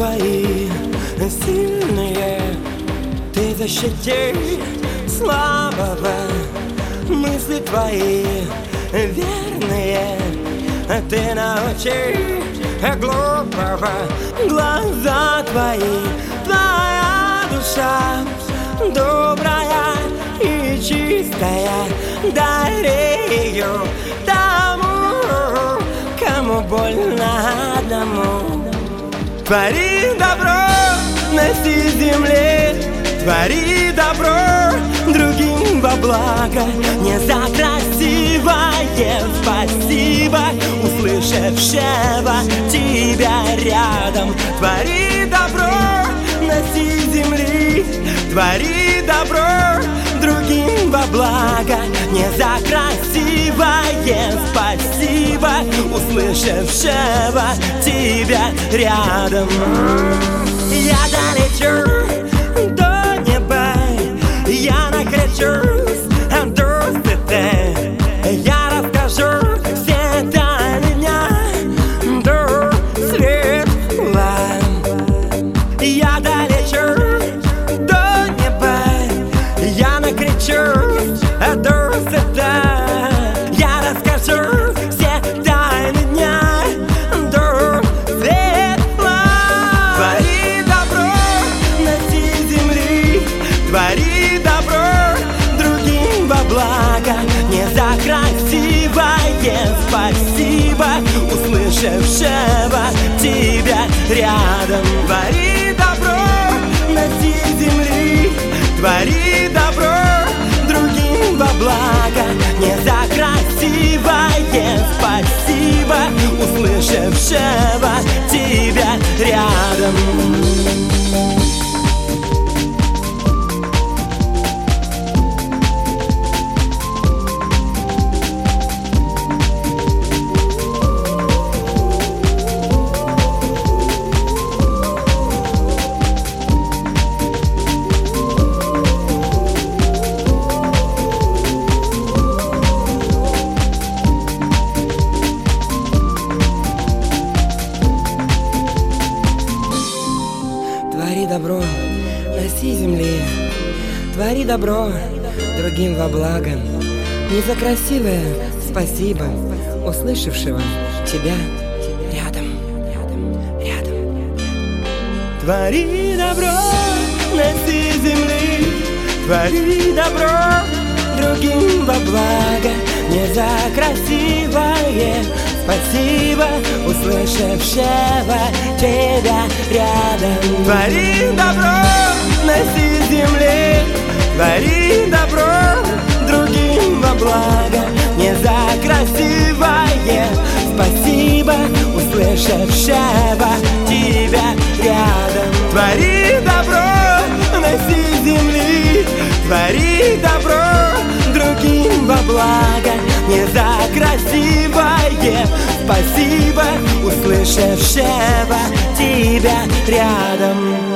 твои сильные, ты защити слабого. Мысли твои верные, ты научи глупого. Глаза твои, твоя душа добрая и чистая. Дари ее тому, кому больно одному. Твори добро на всей земле, твори добро другим во благо. Не за красивое спасибо услышавшего тебя рядом. Твори добро на всей земле, твори добро другим во благо. Не за красивое спасибо услышавшего тебя рядом. Я долечу до неба, я накричусь до высоты. Я расскажу все тайны дня до светла. Я долечу до неба, я накричусь до высоты. Я расскажу все тайны дня до светла. Твори добро на всей земле, твори добро другим во благо. Не за красивое спасибо услышавшего тебя рядом. Твори добро на всей земле, твори добро другим во благо. Не за красивое спасибо услышавшего тебя рядом. Твори добро на всей земле, твори добро другим во благо. Не за красивое спасибо услышавшего тебя рядом. Твори добро на всей земле, твори добро другим во благо. Не за красивое спасибо услышавшего тебя рядом. Твори добро на всей земле, твори добро другим во благо. Не за красивое спасибо услышавшего тебя рядом. Твори добро на всей земле, твори добро другим во благо. Не за красивое спасибо услышавшего тебя рядом.